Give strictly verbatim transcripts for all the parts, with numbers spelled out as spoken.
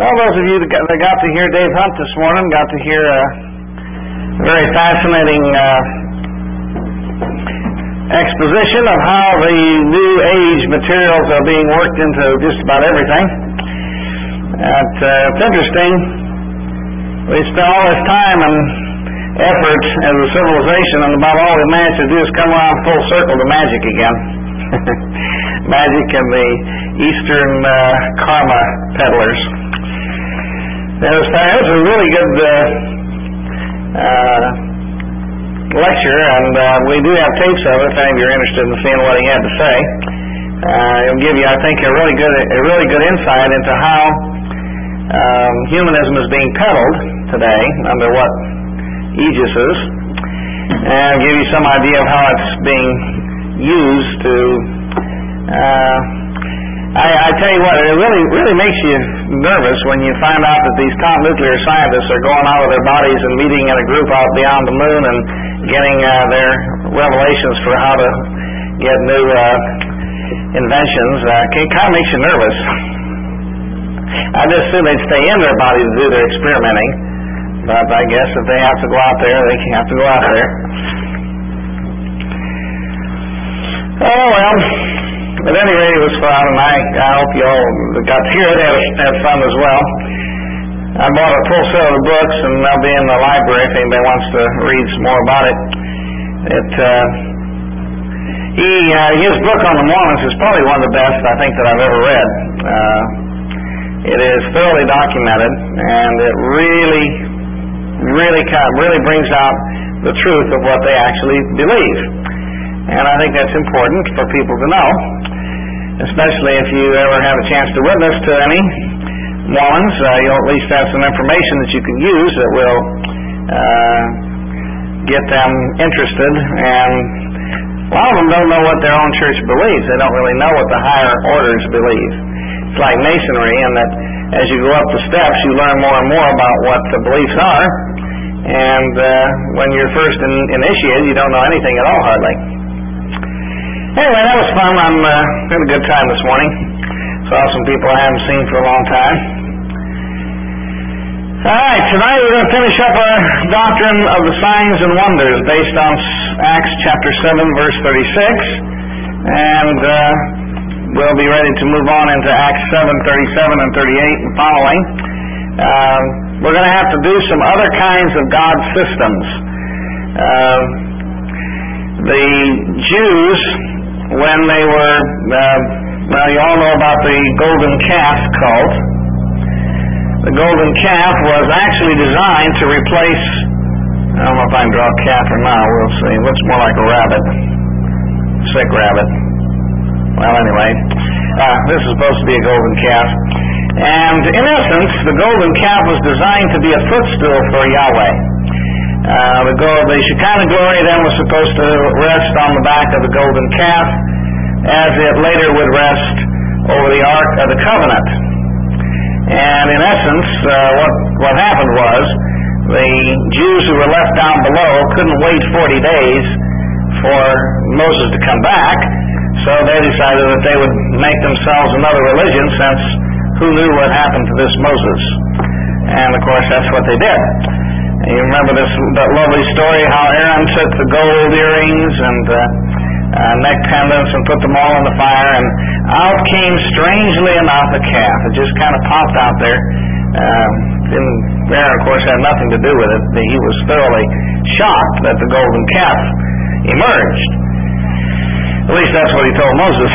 Well, those of you that got, that got to hear Dave Hunt this morning got to hear a very fascinating uh, exposition of how the New Age materials are being worked into just about everything. And, uh, it's interesting. We spent all this time and effort as a civilization, and about all we managed to do is come around full circle to magic again. Magic and the Eastern uh, karma peddlers. It was, it was a really good uh, uh, lecture, and uh, we do have tapes of it if any of you are interested in seeing what he had to say. Uh, it'll give you, I think, a really good, a really good insight into how um, humanism is being peddled today, under what aegises, and give you some idea of how it's being used to. Uh, I, I tell you what, it really, really makes you nervous when you find out that these top nuclear scientists are going out of their bodies and meeting in a group out beyond the moon and getting uh, their revelations for how to get new uh, inventions. Uh, it kind of makes you nervous. I just assume they'd stay in their body to do their experimenting, but I guess if they have to go out there, they have to go out there. Oh, well. At any rate, it was fun, and I, I hope you all got to hear it, had, had fun as well. I bought a full set of the books, and they'll be in the library if anybody wants to read some more about it. It uh, he uh, his book on the Mormons is probably one of the best I think that I've ever read. Uh, it is thoroughly documented, and it really, really, kind of, really brings out the truth of what they actually believe. And I think that's important for people to know, especially if you ever have a chance to witness to any Mormons. Uh, you'll at least have some information that you can use that will uh, get them interested. And a lot of them don't know what their own church believes. They don't really know what the higher orders believe. It's like Masonry, in that as you go up the steps, you learn more and more about what the beliefs are. And uh, when you're first in, initiated, you don't know anything at all, hardly. Anyway, that was fun. I'm uh, had a good time this morning. Saw some people I haven't seen for a long time. All right, tonight we're going to finish up our doctrine of the signs and wonders based on Acts chapter seven, verse thirty-six, and uh, we'll be ready to move on into Acts seven, thirty-seven and thirty-eight and following. Uh, we're going to have to do some other kinds of God systems. Uh, the Jews, when they were, uh, well, you all know about the golden calf cult. The golden calf was actually designed to replace, I don't know if I can draw a calf or not, we'll see. It looks more like a rabbit. Sick rabbit. Well, anyway, uh, this is supposed to be a golden calf. And in essence, the golden calf was designed to be a footstool for Yahweh. Uh, the, gold, the Shekinah glory then was supposed to rest on the back of the golden calf, as it later would rest over the Ark of the Covenant. And in essence, uh, what, what happened was, the Jews who were left down below couldn't wait forty days for Moses to come back, so they decided that they would make themselves another religion, since who knew what happened to this Moses? And of course, that's what they did. You remember this that lovely story how Aaron took the gold earrings and uh, uh, neck pendants and put them all in the fire, and out came, strangely enough, a calf. It just kind of popped out there. Uh, didn't, Aaron, of course, had nothing to do with it. He was thoroughly shocked that the golden calf emerged. At least that's what he told Moses.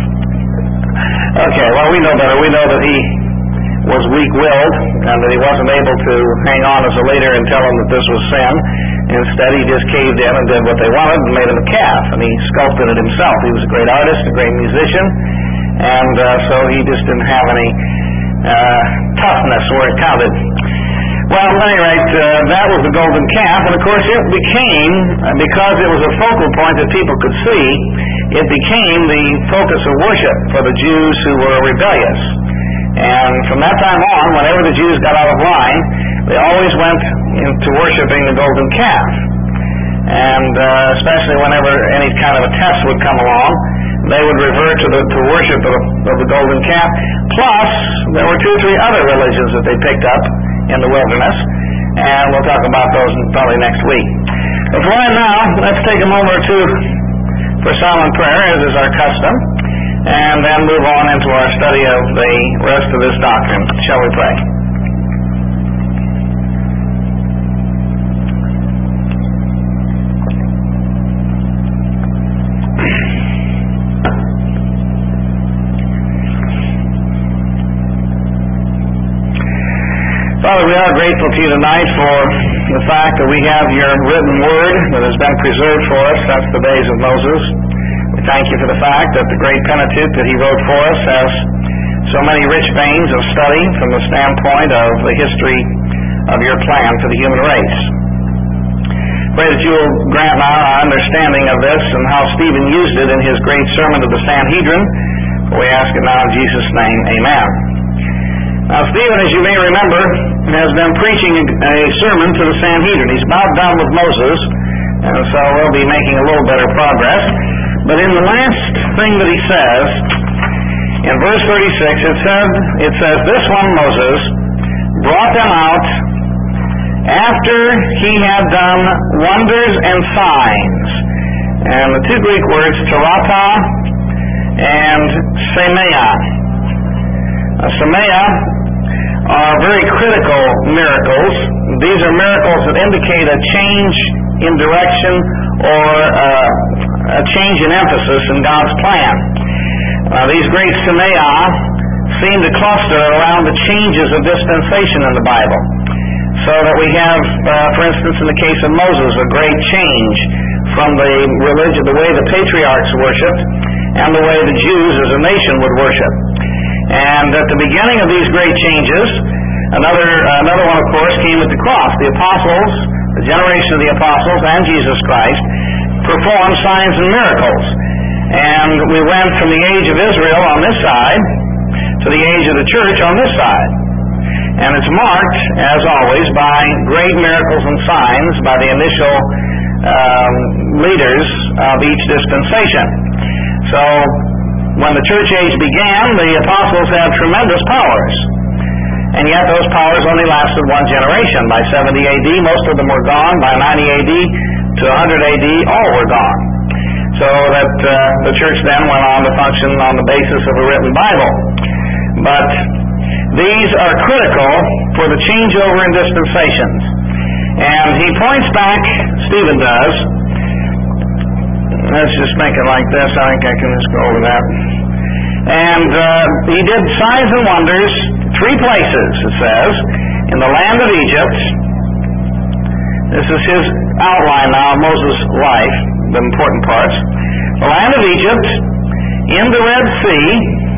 Okay, well, we know better. We know that he was weak-willed and that he wasn't able to hang on as a leader and tell them that this was sin. Instead, he just caved in and did what they wanted and made him a calf, and he sculpted it himself. He was a great artist, a great musician, and uh, so he just didn't have any uh, toughness where it counted. Well, at any rate, uh, that was the golden calf, and of course it became, uh, because it was a focal point that people could see, it became the focus of worship for the Jews who were rebellious. And from that time on, whenever the Jews got out of line, they always went into worshiping the golden calf. And uh, especially whenever any kind of a test would come along, they would revert to the to worship of, of the golden calf. Plus, there were two or three other religions that they picked up in the wilderness, and we'll talk about those probably next week. But for right now, let's take a moment or two for silent prayer, as is our custom, and then move on into our study of the rest of this doctrine. Shall we pray? Father, we are grateful to you tonight for the fact that we have your written word that has been preserved for us since the days of Moses. We thank you for the fact that the great Pentateuch that he wrote for us has so many rich veins of study from the standpoint of the history of your plan for the human race. Pray that you will grant now our understanding of this and how Stephen used it in his great sermon to the Sanhedrin. We ask it now in Jesus' name. Amen. Now, Stephen, as you may remember, has been preaching a sermon to the Sanhedrin. He's about done with Moses, and so we'll be making a little better progress. But in the last thing that he says, in verse thirty-six, it said, it says, "This one, Moses, brought them out after he had done wonders and signs." And the two Greek words, terata and semeia. Uh, semeia are very critical miracles. These are miracles that indicate a change in direction or uh, a change in emphasis in God's plan. Uh, these great semeia seem to cluster around the changes of dispensation in the Bible. So that we have, uh, for instance, in the case of Moses, a great change from the religion, the way the patriarchs worshipped, and the way the Jews as a nation would worship. And at the beginning of these great changes, another uh, another one, of course, came at the cross. The apostles, the generation of the apostles, and Jesus Christ performed signs and miracles. And we went from the age of Israel on this side to the age of the church on this side. And it's marked, as always, by great miracles and signs by the initial um, leaders of each dispensation. So, when the church age began, the apostles had tremendous powers. And yet those powers only lasted one generation. By seventy A D, most of them were gone. By ninety A D to one hundred A D, all were gone. So that uh, the church then went on to function on the basis of a written Bible. But these are critical for the changeover in dispensations. And he points back, Stephen does. Let's just make it like this. I think I can just go over that. And uh, he did signs and wonders three places, it says. In the land of Egypt. This is his outline now of Moses' life, the important parts. The land of Egypt, in the Red Sea.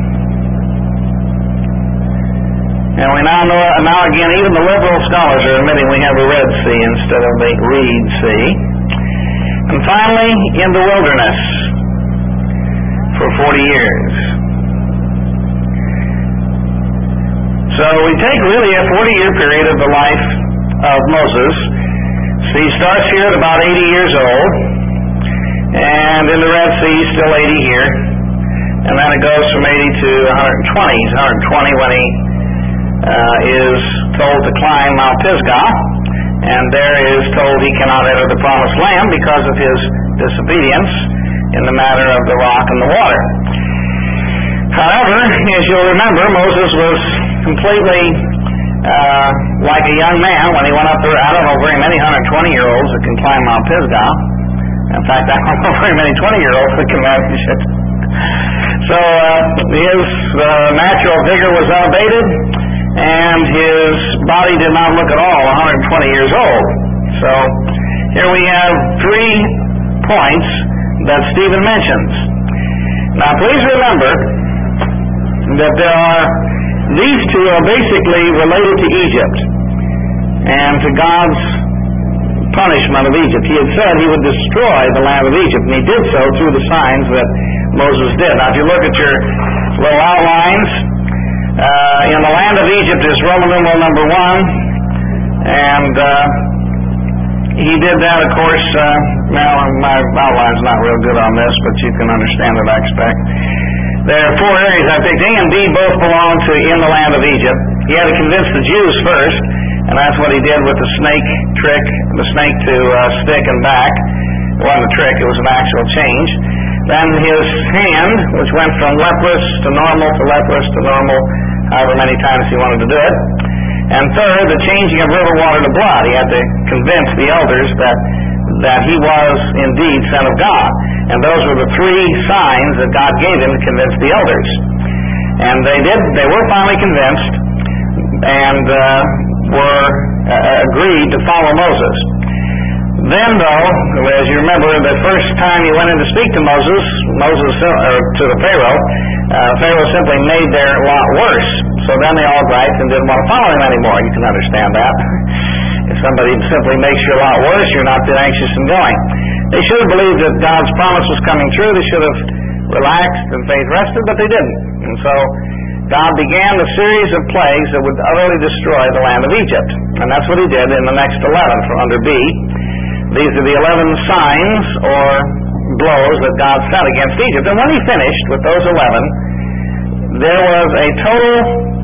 And we now know, now again, even the liberal scholars are admitting we have a Red Sea instead of the Reed Sea. And finally, in the wilderness for forty years. So we take really a forty-year period of the life of Moses. So he starts here at about eighty years old, and in the Red Sea, he's still eighty here. And then it goes from eighty to one hundred twenty. He's one hundred twenty when he uh, is told to climb Mount Pisgah. And there is told he cannot enter the promised land because of his disobedience in the matter of the rock and the water. However, as you'll remember, Moses was completely uh, like a young man when he went up there. I don't know very many one hundred twenty-year-olds that can climb Mount Pisgah. In fact, I don't know very many twenty-year-olds that can manage it. So uh, his uh, natural vigor was unabated, and his body did not look at all one hundred twenty years old. So here we have three points that Stephen mentions. Now please remember that there are, these two are basically related to Egypt and to God's punishment of Egypt. He had said he would destroy the land of Egypt, and he did so through the signs that Moses did. Now if you look at your little outlines, Uh, in the land of Egypt is Roman numeral number one, and uh, he did that, of course. Uh, now, my outline's not real good on this, but you can understand it, I expect. There are four areas I picked. A and B both belong to in the land of Egypt. He had to convince the Jews first, and that's what he did with the snake trick, the snake to uh, stick and back. It wasn't a trick, it was an actual change. Then his hand, which went from leprous to normal to leprous to normal, however many times he wanted to do it. And third, the changing of river water to blood. He had to convince the elders that that he was indeed Son of God. And those were the three signs that God gave him to convince the elders. And they did, they were finally convinced and uh, were uh, agreed to follow Moses. Then, though, as you remember, the first time he went in to speak to Moses, Moses or to the Pharaoh, uh, Pharaoh simply made their lot worse. So then they all griped and didn't want to follow him anymore. You can understand that. If somebody simply makes your lot worse, you're not too anxious in going. They should have believed that God's promise was coming true. They should have relaxed and faith rested, but they didn't. And so God began a series of plagues that would utterly destroy the land of Egypt. And that's what he did in the next eleven from under B. These are the eleven signs or blows that God sent against Egypt. And when he finished with those eleven, there was a total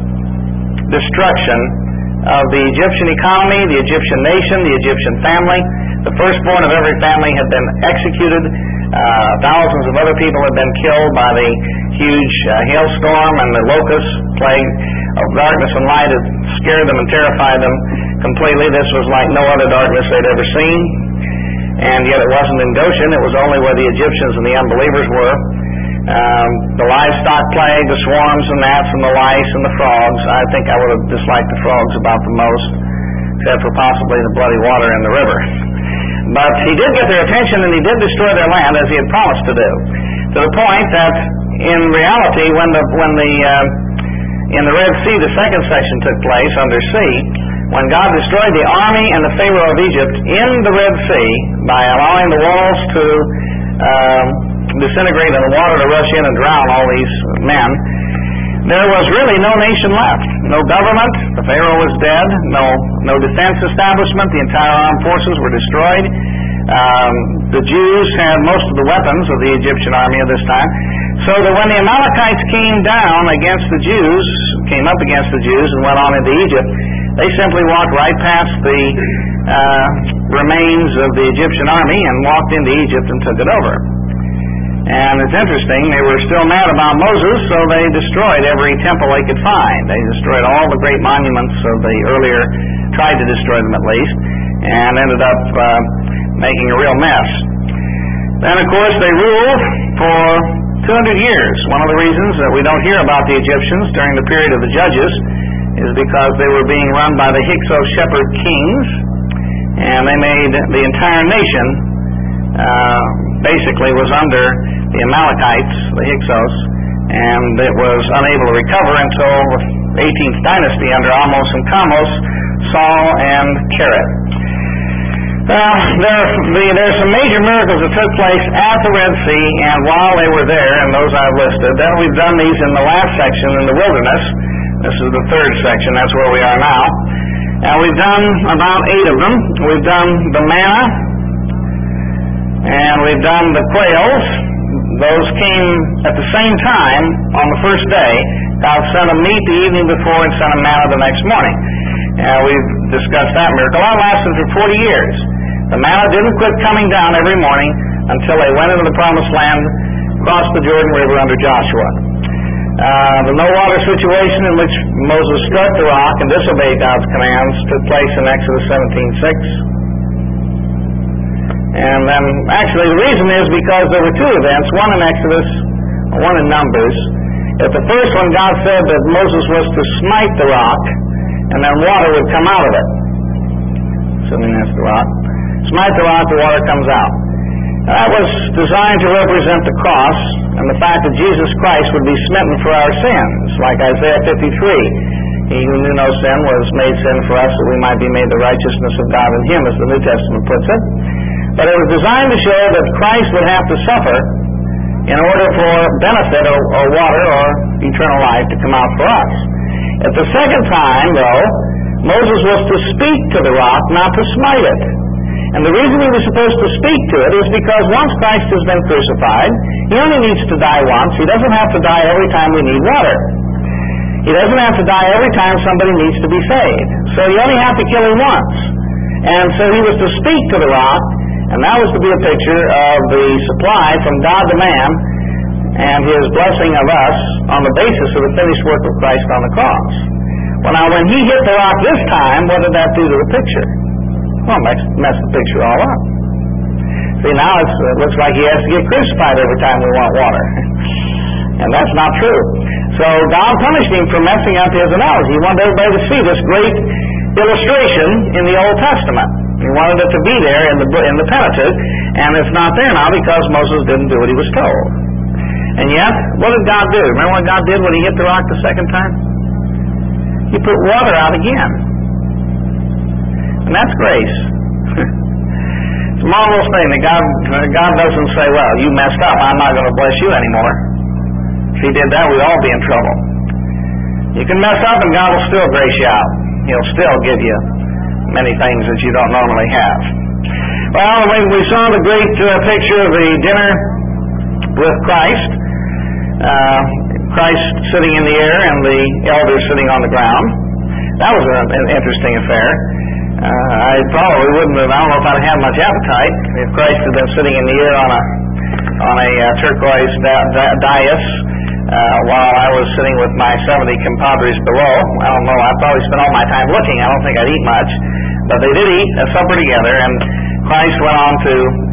destruction of the Egyptian economy, the Egyptian nation, the Egyptian family. The firstborn of every family had been executed. Uh, thousands of other people had been killed by the huge uh, hailstorm, and the locust plague of darkness and light had scared them and terrified them completely. This was like no other darkness they'd ever seen. And yet it wasn't in Goshen. It was only where the Egyptians and the unbelievers were. Um, the livestock plague, the swarms and gnats and the lice and the frogs. I think I would have disliked the frogs about the most, except for possibly the bloody water in the river. But he did get their attention, and he did destroy their land as he had promised to do, to the point that in reality, when the when the uh, in the Red Sea, the second section took place under C, when God destroyed the army and the Pharaoh of Egypt in the Red Sea by allowing the walls to uh, disintegrate and the water to rush in and drown all these men, there was really no nation left. No government. The Pharaoh was dead. No no defense establishment. The entire armed forces were destroyed. Um, the Jews had most of the weapons of the Egyptian army at this time. So that when the Amalekites came down against the Jews, came up against the Jews and went on into Egypt, they simply walked right past the uh, remains of the Egyptian army and walked into Egypt and took it over. And it's interesting, they were still mad about Moses, so they destroyed every temple they could find. They destroyed all the great monuments of the earlier, tried to destroy them at least, and ended up uh, making a real mess. Then, of course, they ruled for two hundred years. One of the reasons that we don't hear about the Egyptians during the period of the Judges is because they were being run by the Hyksos shepherd kings, and they made the entire nation uh, basically was under the Amalekites, the Hyksos, and it was unable to recover until the eighteenth dynasty under Amos and Kamos, Saul and Keret. Well, there, the, there's some major miracles that took place at the Red Sea, and while they were there, and those I've listed, then we've done these in the last section in the wilderness. This is the third section, that's where we are now. And we've done about eight of them. We've done the manna, and we've done the quails. Those came at the same time on the first day. God sent them meat the evening before and sent them manna the next morning. And we've discussed that miracle. That lasted for forty years. The manna didn't quit coming down every morning until they went into the promised land, crossed the Jordan River under Joshua. Uh, the no-water situation in which Moses struck the rock and disobeyed God's commands took place in Exodus seventeen six. And then, actually, the reason is because there were two events, one in Exodus, one in Numbers. At the first one, God said that Moses was to smite the rock, and then water would come out of it. Assuming that's the rock. Smite the rock, the water comes out. Now, that was designed to represent the cross and the fact that Jesus Christ would be smitten for our sins, like Isaiah fifty-three. He who knew no sin was made sin for us that we might be made the righteousness of God in him, as the New Testament puts it. But it was designed to show that Christ would have to suffer in order for benefit or, or water or eternal life to come out for us. At the second time, though, Moses was to speak to the rock, not to smite it. And the reason he was supposed to speak to it is because once Christ has been crucified, he only needs to die once. He doesn't have to die every time we need water. He doesn't have to die every time somebody needs to be saved. So you only have to kill him once. And so he was to speak to the rock, and that was to be a picture of the supply from God to man and his blessing of us on the basis of the finished work of Christ on the cross. Well, now, when he hit the rock this time, what did that do to the picture? Well, it messed the picture all up. See, now it's, it looks like he has to get crucified every time we want water. And that's not true. So God punished him for messing up his analogy. He wanted everybody to see this great illustration in the Old Testament. He wanted it to be there in the in the Pentateuch, and it's not there now because Moses didn't do what he was told. And yet, what did God do? Remember what God did when he hit the rock the second time? He put water out again. And that's grace. It's a marvelous thing that God, God doesn't say, well, you messed up, I'm not going to bless you anymore. If he did that, we'd all be in trouble. You can mess up and God will still grace you out. He'll still give you many things that you don't normally have. Well, when we saw the great uh, picture of the dinner with Christ, uh, Christ sitting in the air and the elders sitting on the ground, that was an, an interesting affair. Uh, I probably wouldn't have, I don't know if I'd have had much appetite if Christ had been sitting in the air on a on a uh, turquoise da- da- dais uh, while I was sitting with my seventy compadres below. I don't know, I'd probably spend all my time looking. I don't think I'd eat much. But they did eat a supper together, and Christ went on to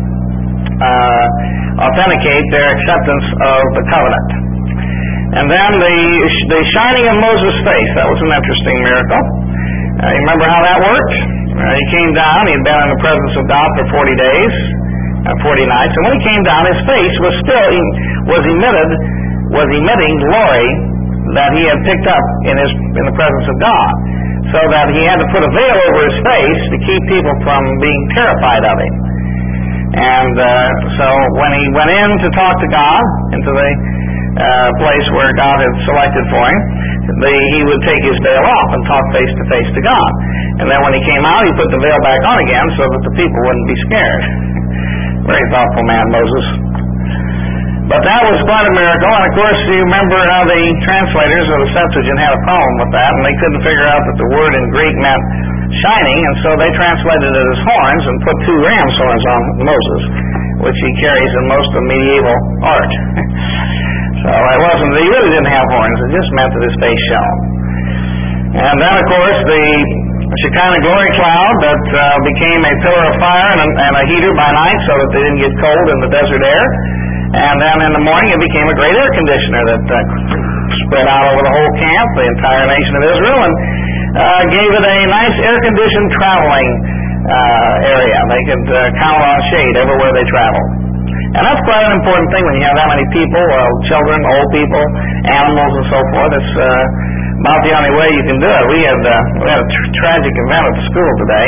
uh, authenticate their acceptance of the covenant. And then the, the shining of Moses' face, that was an interesting miracle. Uh, you remember how that worked? Uh, he came down, he had been in the presence of God for forty days, uh, forty nights, and when he came down, his face was still, was emitted, was emitting glory that he had picked up in his in the presence of God, so that he had to put a veil over his face to keep people from being terrified of him. And uh, so when he went in to talk to God, into the uh, place where God had selected for him, the, he would take his veil off and talk face to face to God. And then when he came out, he put the veil back on again so that the people wouldn't be scared. Very thoughtful man, Moses. But that was quite a miracle, and of course you remember how the translators of the Septuagint had a problem with that, and they couldn't figure out that the word in Greek meant shining, and so they translated it as horns and put two ram's horns on Moses, which he carries in most of medieval art. So it wasn't, he really didn't have horns, it just meant that his face shone. And then of course the Shekinah glory cloud that uh, became a pillar of fire and a, and a heater by night so that they didn't get cold in the desert air. And then in the morning it became a great air conditioner that uh, spread out over the whole camp, the entire nation of Israel, and uh, gave it a nice air-conditioned traveling uh, area. They could uh, count on shade everywhere they traveled. And that's quite an important thing when you have that many people, uh, children, old people, animals, and so forth. It's uh, about the only way you can do it. We had, uh, we had a tr- tragic event at the school today.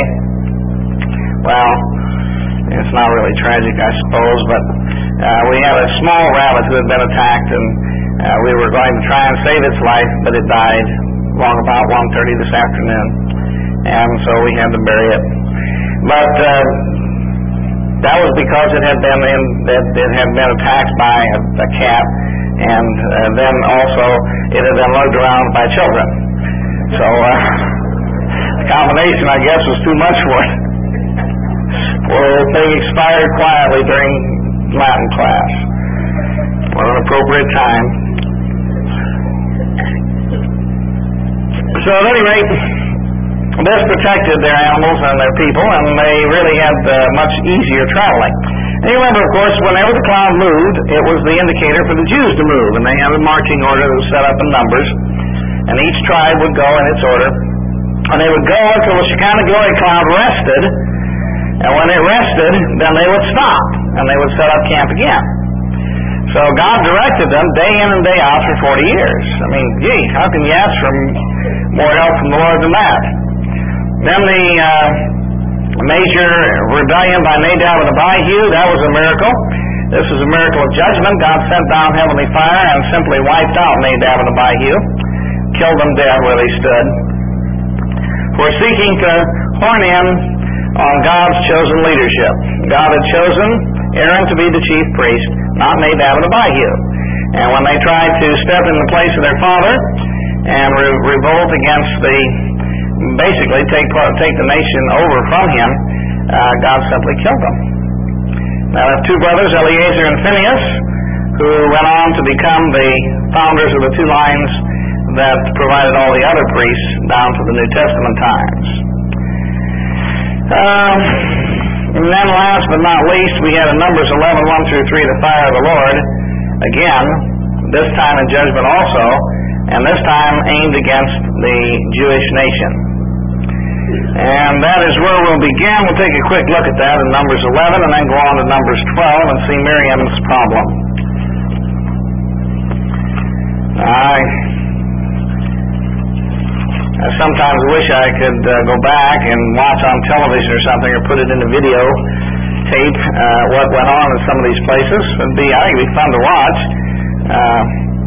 Well, it's not really tragic, I suppose, but uh, we had a small rabbit who had been attacked, and uh, we were going to try and save its life, but it died long about one thirty this afternoon, and so we had to bury it. But uh, that was because it had been in, it, it had been attacked by a, a cat, and uh, then also it had been lugged around by children. So uh, the combination, I guess, was too much for it. Well, the thing expired quietly during Latin class. What an appropriate time. So at any rate, this protected their animals and their people, and they really had uh, much easier traveling. And you remember, of course, whenever the cloud moved, it was the indicator for the Jews to move, and they had a marching order that was set up in numbers, and each tribe would go in its order, and they would go until the Shekinah glory cloud rested. And when it rested, then they would stop, and they would set up camp again. So God directed them day in and day out for forty years. I mean, gee, how can you ask for more help from the Lord than that? Then the uh, major rebellion by Nadab and Abihu, that was a miracle. This was a miracle of judgment. God sent down heavenly fire and simply wiped out Nadab and Abihu, killed them dead where they stood. For seeking to horn in on God's chosen leadership. God had chosen Aaron to be the chief priest, not Nadab and Abihu. And when they tried to step in the place of their father and re- revolt against the, basically take part, take the nation over from him, uh, God simply killed them. Now, I have two brothers, Eleazar and Phinehas, who went on to become the founders of the two lines that provided all the other priests down to the New Testament times. Um, and then last but not least, we had in Numbers eleven, one through three, the fire of the Lord. Again, this time in judgment also, and this time aimed against the Jewish nation. And that is where we'll begin. We'll take a quick look at that in Numbers eleven and then go on to Numbers twelve and see Miriam's problem. I, I sometimes wish I could uh, go back and watch on television or something, or put it in a video tape uh, what went on in some of these places. It'd be, I think it'd be fun to watch. Uh,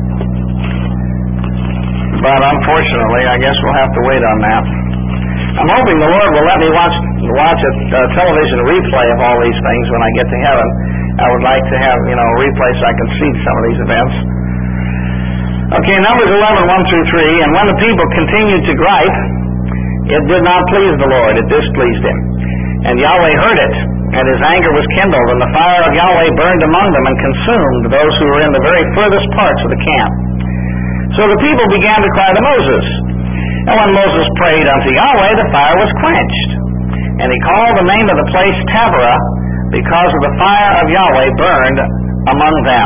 but unfortunately, I guess we'll have to wait on that. I'm hoping the Lord will let me watch watch a uh, television replay of all these things when I get to heaven. I would like to have, you know, a replay so I can see some of these events. Okay, Numbers eleven, one through three. And when the people continued to gripe, it did not please the Lord, it displeased him. And Yahweh heard it, and his anger was kindled, and the fire of Yahweh burned among them and consumed those who were in the very furthest parts of the camp. So the people began to cry to Moses. And when Moses prayed unto Yahweh, the fire was quenched. And he called the name of the place Taberah, because of the fire of Yahweh burned among them.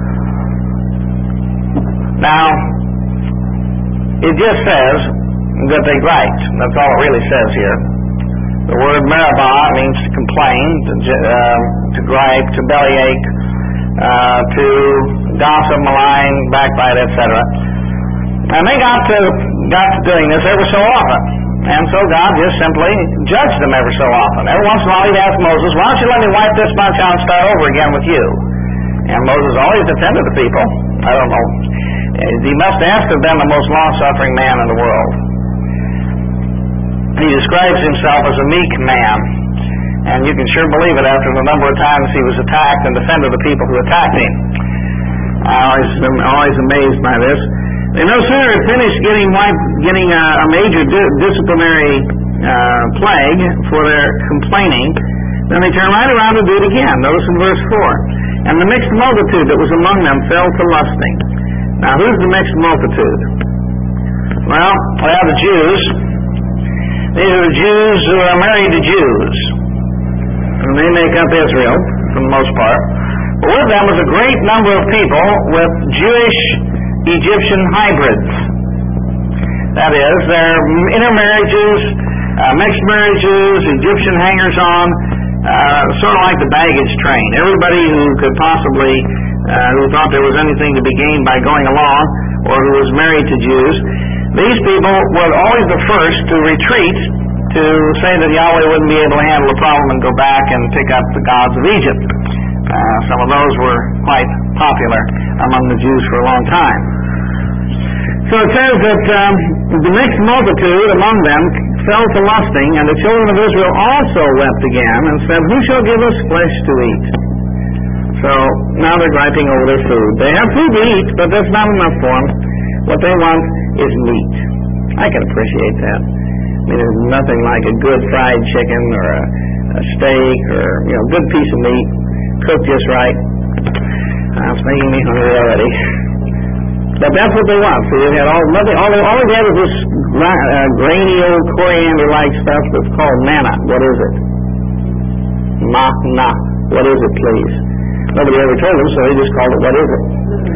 Now, it just says that they griped. That's all it really says here. The word meribah means to complain, to, uh, to gripe, to bellyache, uh, to gossip, malign, backbite, et cetera. And they got to got to doing this ever so often. And so God just simply judged them ever so often. Every once in a while he'd ask Moses, why don't you let me wipe this bunch out and start over again with you? And Moses always defended the people. I don't know. He must have to have been the most long-suffering man in the world. He describes himself as a meek man. And you can sure believe it after the number of times he was attacked and defended the people who attacked him. I always am always amazed by this. They no sooner had finished getting getting a, a major di- disciplinary uh, plague for their complaining, then they turned right around to do it again. Notice in verse four. And the mixed multitude that was among them fell to lusting. Now, who's the mixed multitude? Well, we have the Jews. These are the Jews who are married to Jews. And they make up Israel, for the most part. But with them was a great number of people with Jewish Egyptian hybrids. That is, they're intermarriages, uh, mixed marriages, Egyptian hangers-on, uh, sort of like the baggage train. Everybody who could possibly, uh, who thought there was anything to be gained by going along, or who was married to Jews, these people were always the first to retreat, to say that Yahweh wouldn't be able to handle the problem and go back and pick up the gods of Egypt. Uh, some of those were quite popular among the Jews for a long time. So it says that um, the mixed multitude among them fell to lusting, and the children of Israel also wept again, and said, who shall give us flesh to eat? So now they're griping over their food. They have food to eat, but that's not enough for them. What they want is meat. I can appreciate that. I mean, there's nothing like a good fried chicken or a, a steak or, you know, a good piece of meat, cooked just right. Uh, it's making me hungry already. But that's what they want. So they had all, nothing, all, they, all they had was this gra- uh, grainy old coriander-like stuff that's called manna. What is it? Ma-na. What is it, please? Nobody ever told them, so they just called it, what is it?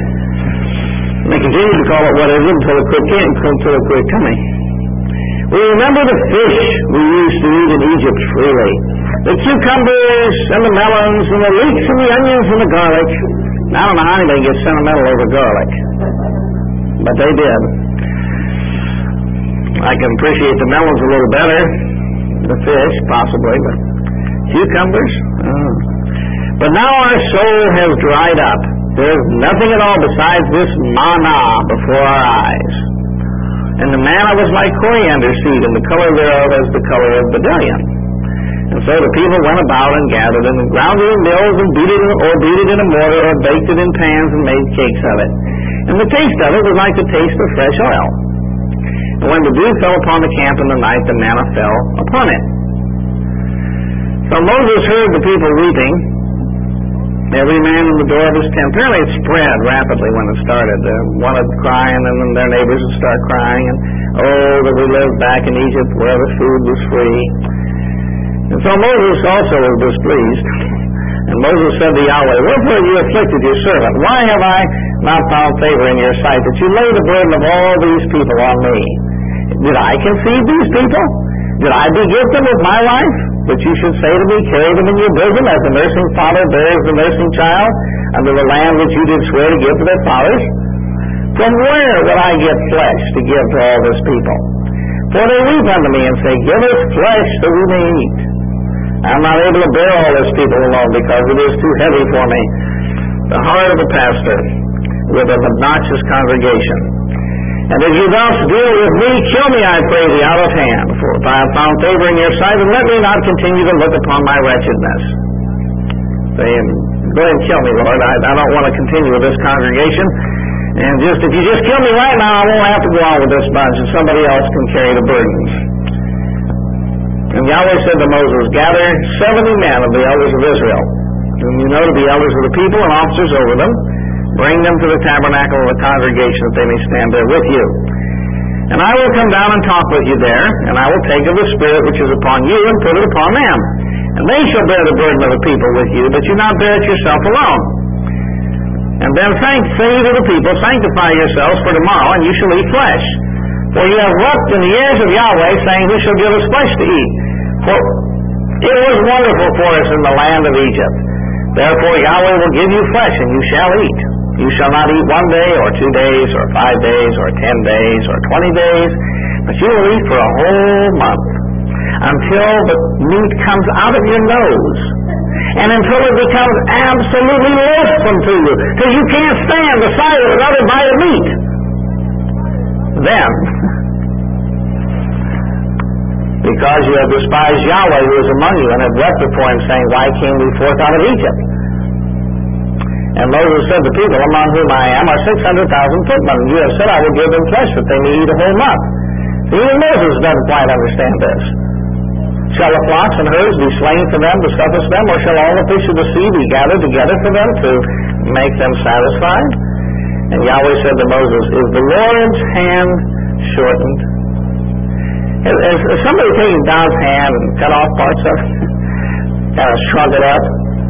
And they continued to call it what is it until it quit, until it quit coming. We remember the fish we used to eat in Egypt freely. The cucumbers and the melons and the leeks and the onions and the garlic. Now, I don't know how anybody gets sentimental over garlic. But they did. I can appreciate the melons a little better. The fish, possibly, but cucumbers? Oh. But now our soul has dried up. There's nothing at all besides this manna before our eyes. And the manna was like coriander seed, and the color thereof as the color of bdellium. And And so the people went about and gathered and ground it in mills and beat it in, or beat it in a mortar or baked it in pans and made cakes of it. And the taste of it was like the taste of fresh oil. And when the dew fell upon the camp in the night, the manna fell upon it. So Moses heard the people weeping, every man in the door of his tent. Apparently it spread rapidly when it started. Uh, one would cry, and then their neighbors would start crying, and oh, that we lived back in Egypt where the food was free. And so Moses also was displeased. And Moses said to Yahweh, wherefore have you afflicted your servant? Why have I not found favor in your sight, that you lay the burden of all these people on me? Did I conceive these people? Did I beget them with my life? That you should say to me, carry them in your bosom, as the nursing father bears the nursing child, under the land which you did swear to give to their fathers? From where would I get flesh to give to all this people? For they weep unto me and say, give us flesh that we may eat. I am not able to bear all this people alone, because it is too heavy for me. The heart of a pastor with an obnoxious congregation. And if you thus deal with me, kill me, I pray thee, out of hand. For if I have found favor in your sight, then let me not continue to look upon my wretchedness. Saying, go ahead and kill me, Lord. I, I don't want to continue with this congregation. And just if you just kill me right now, I won't have to go on with this bunch, and somebody else can carry the burdens. And Yahweh said to Moses, gather seventy men of the elders of Israel, whom you know to be elders of the people and officers over them. Bring them to the tabernacle of the congregation, that they may stand there with you. And I will come down and talk with you there, and I will take of the Spirit which is upon you, and put it upon them. And they shall bear the burden of the people with you, but you not bear it yourself alone. And then say to the people, sanctify yourselves for tomorrow, and you shall eat flesh. For you have wept in the ears of Yahweh, saying, who shall give us flesh to eat? For it was wonderful for us in the land of Egypt. Therefore Yahweh will give you flesh, and you shall eat. You shall not eat one day, or two days, or five days, or ten days, or twenty days, but you will eat for a whole month, until the meat comes out of your nose, and until it becomes absolutely loathsome to you, till you can't stand the sight of another bite of meat. Then, because you have despised Yahweh who is among you, and have wept before him, saying, why came we forth out of Egypt? And Moses said, the people among whom I am are six hundred thousand footmen. And you have said, I will give them flesh that they may eat a whole month. So even Moses doesn't quite understand this. Shall the flocks and herds be slain for them to suffice them, or shall all the fish of the sea be gathered together for them to make them satisfied? And Yahweh said to Moses, is the Lord's hand shortened? Has, has somebody taken God's hand and cut off parts of it? Kind of shrug it up?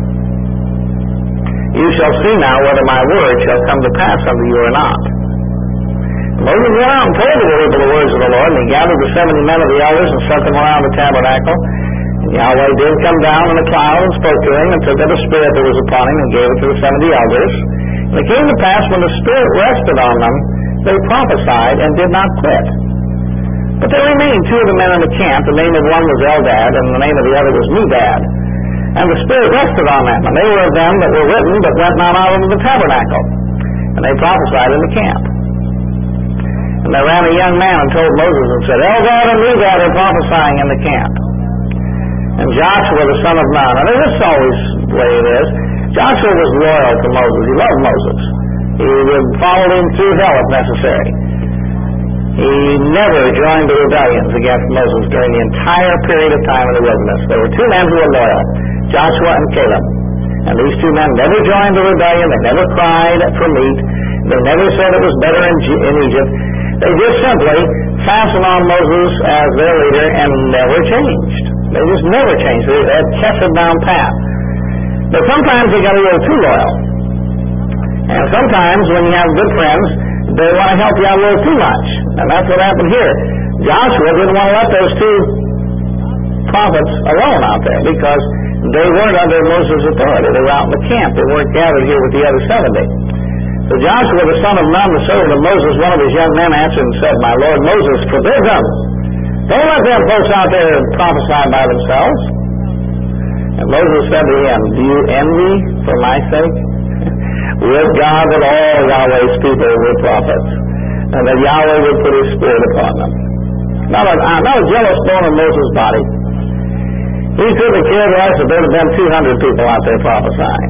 You shall see now whether my word shall come to pass unto you or not. Moses went out and told the people the words of the Lord, and he gathered the seventy men of the elders and set them around the tabernacle. And Yahweh did come down in a cloud and spoke to him, and took of the Spirit that was upon him, and gave it to the seventy elders. And it came to pass, when the Spirit rested on them, they prophesied and did not quit. But there remained two of the men in the camp. The name of one was Eldad, and the name of the other was Medad. And the Spirit rested on them, and they were of them that were written, but went not out into the tabernacle. And they prophesied in the camp. And there ran a young man and told Moses and said, Eldad and Medad are prophesying in the camp. And Joshua the son of Nun, and this is always the way it is, Joshua was loyal to Moses. He loved Moses. He would follow him through hell if necessary. He never joined the rebellions against Moses during the entire period of time in the wilderness. There were two men who were loyal, Joshua and Caleb. And these two men never joined the rebellion. They never cried for meat. They never said it was better in, G- in Egypt. They just simply fastened on Moses as their leader and never changed. They just never changed. They had kept it down pat. But sometimes they got a little too loyal. And sometimes when you have good friends, they want to help you out a little too much. And that's what happened here. Joshua didn't want to let those two prophets alone out there, because they weren't under Moses' authority. They were out in the camp. They weren't gathered here with the other seventy. So Joshua, the son of Nun, the servant of Moses, one of his young men, answered and said, my lord Moses, forbid them. Don't let them folks out there prophesy by themselves. And Moses said to him, do you envy for my sake? With God that all Yahweh's people were prophets, and that Yahweh would put his Spirit upon them. Not a, not a jealous bone in Moses' body. He could have cared less if there had been two hundred people out there prophesying.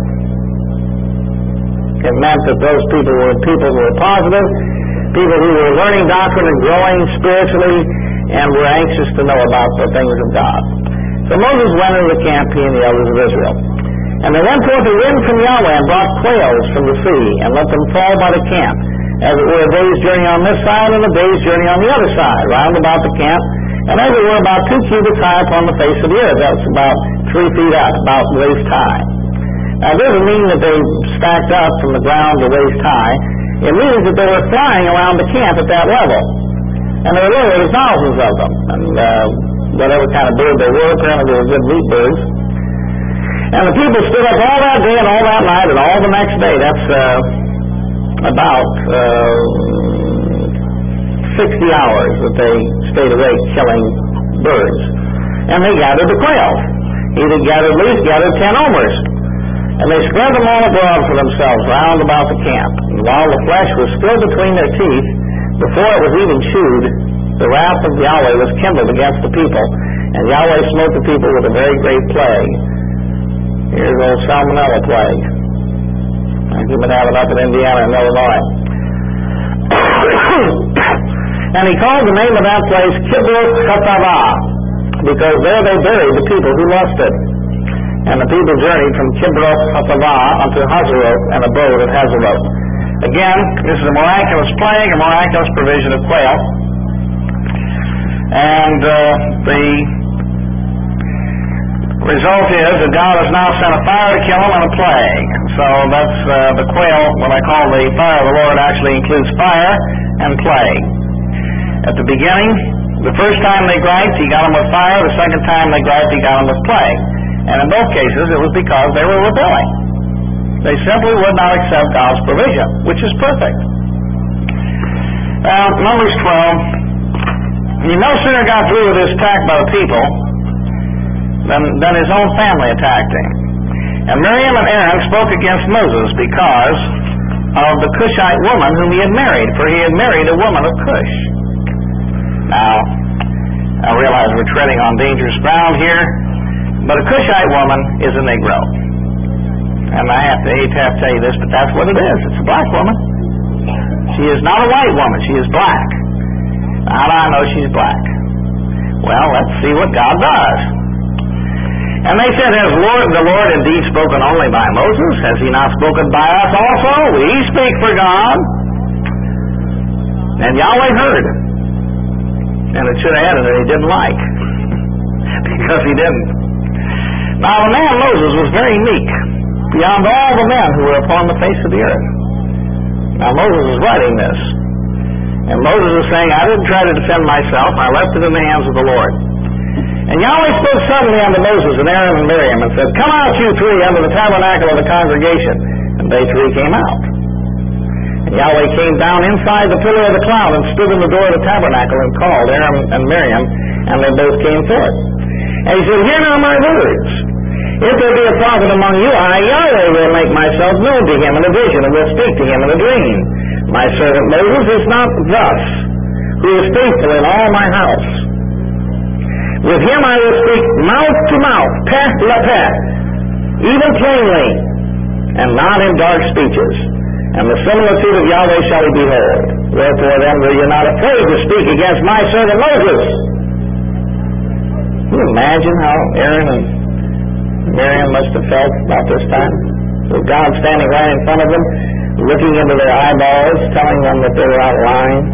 It meant that those people were people who were positive, people who were learning doctrine and growing spiritually, and were anxious to know about the things of God. So Moses went into the camp, he and the elders of Israel. And they went forth a wind from Yahweh and brought quails from the sea, and let them fall by the camp, as it were a day's journey on this side and a day's journey on the other side, round about the camp, and as it were about two cubits high upon the face of the earth. That's about three feet up, about waist high. Now, it doesn't mean that they stacked up from the ground to waist high. It means that they were flying around the camp at that level. And there were literally thousands of them. And uh, whatever kind of bird they were, apparently they were good meat birds. And the people stood up all that day and all that night and all the next day. That's uh, about uh, sixty hours that they stayed awake killing birds. And they gathered the quail. He that gathered least gathered ten omers. And they spread them all abroad for themselves round about the camp. And while the flesh was still between their teeth, before it was even chewed, the wrath of Yahweh was kindled against the people, and Yahweh smote the people with a very great plague. Here's old salmonella plague. You've been having it up in Indiana and Illinois. And he called the name of that place Kibroth Hattaavah, because there they buried the people who lusted. And the people journeyed from Kibroth Hattaavah unto Hazeroth and abode at Hazeroth. Again, this is a miraculous plague, a miraculous provision of quail. And uh, the result is that God has now sent a fire to kill them and a plague. So that's uh, the quail, what I call the fire of the Lord, actually includes fire and plague. At the beginning, the first time they griped, he got them with fire. The second time they griped, he got them with plague. And in both cases, it was because they were rebelling. They simply would not accept God's provision, which is perfect. Now, Numbers twelve, he no sooner got through with his attack by the people than, than his own family attacked him. And Miriam and Aaron spoke against Moses because of the Cushite woman whom he had married, for he had married a woman of Cush. Now, I realize we're treading on dangerous ground here, but a Cushite woman is a Negro. And I have to hate to have to tell you this, but that's what it is. It's a black woman. She is not a white woman. She is black. How do I know she's black? Well, let's see what God does. And they said, Has Lord, the Lord indeed spoken only by Moses? Has he not spoken by us also? We speak for God. And Yahweh heard. And it should have added that he didn't like. Because he didn't. Now the man Moses was very meek, beyond all the men who were upon the face of the earth. Now Moses is writing this. And Moses is saying, I didn't try to defend myself. I left it in the hands of the Lord. And Yahweh spoke suddenly unto Moses and Aaron and Miriam and said, Come out, you three, unto the tabernacle of the congregation. And they three came out. And Yahweh came down inside the pillar of the cloud and stood in the door of the tabernacle and called Aaron and Miriam, and they both came forth. And he said, Hear now my words. If there be a prophet among you, I, Yahweh, will make myself known to him in a vision, and will speak to him in a dream. My servant Moses is not thus, who is faithful in all my house. With him I will speak mouth to mouth, peh la peh, even plainly, and not in dark speeches. And the similitude of Yahweh shall he behold. Wherefore then were you not afraid to speak against my servant Moses? Can you imagine how Aaron and Miriam must have felt about this time? With God standing right in front of them, looking into their eyeballs, telling them that they were out lying.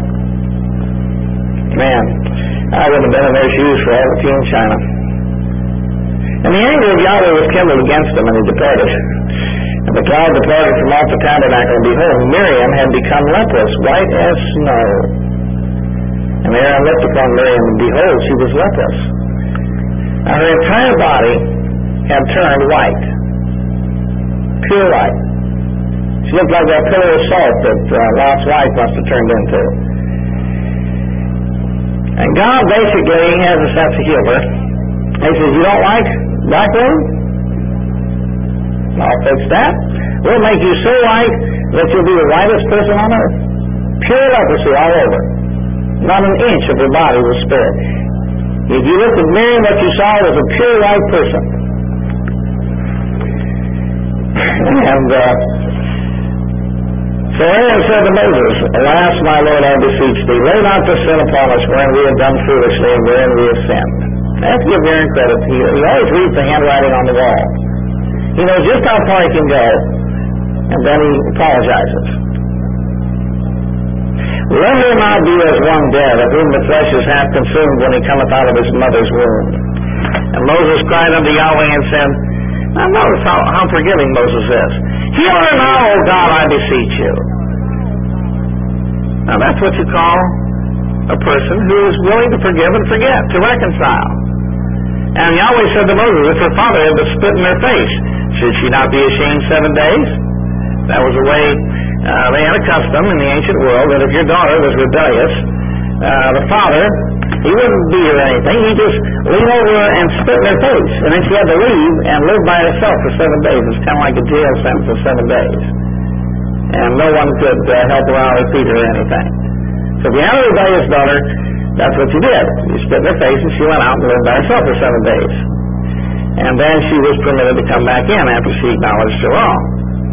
Man, I wouldn't have been in their shoes for all the tea in China. And the anger of Yahweh was kindled against them, and he departed. And the cloud departed from off the tabernacle, and behold, Miriam had become leprous, white as snow. And Aaron looked upon Miriam, and behold, she was leprous. Now her entire body had turned white, pure white. She looked like that pillar of salt that uh, Lot's wife must have turned into. And God basically has a sense of humor. He says, You don't like black women? I'll fix that. We'll make you so white that you'll be the whitest person on earth. Pure leprosy all over. Not an inch of her body was spared. If you looked at Miriam, what you saw was a pure white person. And uh, so Aaron said to Moses, Alas, my Lord, I beseech thee, lay not this sin upon us wherein we have done foolishly and wherein we have sinned. I have to give Aaron credit. He, he always reads the handwriting on the wall. He knows just how far he can go, and then he apologizes. Let him not be as one dead, of whom the flesh is half consumed when he cometh out of his mother's womb. And Moses cried unto Yahweh and said, Now notice how, how forgiving Moses is. Heal her now, O God, I beseech you. Now that's what you call a person who is willing to forgive and forget, to reconcile. And Yahweh said to Moses, if her father had but spit in her face, should she not be ashamed seven days? That was a way, uh, they had a custom in the ancient world that if your daughter was rebellious, uh, the father, he wouldn't beat her or anything. He'd just lean over her and spit in her face. And then she had to leave and live by herself for seven days. It's kind of like a jail sentence for seven days. And no one could uh, help her out or feed her or anything. So if you had a rebellious daughter, that's what you did. You spit in her face and she went out and lived by herself for seven days. And then she was permitted to come back in after she acknowledged her wrong.